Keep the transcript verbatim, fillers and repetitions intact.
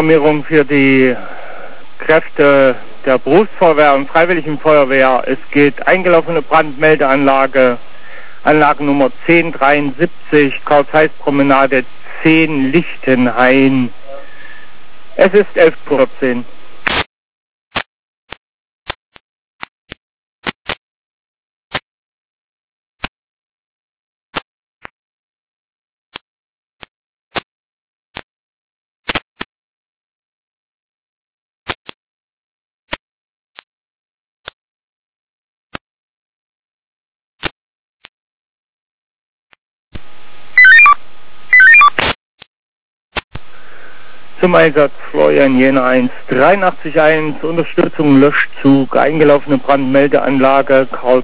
Alarmierung für die Kräfte der Berufsfeuerwehr und Freiwilligen Feuerwehr. Es geht eingelaufene Brandmeldeanlage, Anlage Nummer zehn dreiundsiebzig, Karl-Zeiss-Promenade zehn Lichtenhain. Es ist elf Uhr vierzehn. Zum Einsatz Florian Jena eins drei acht eins, Unterstützung Löschzug, eingelaufene Brandmeldeanlage Karl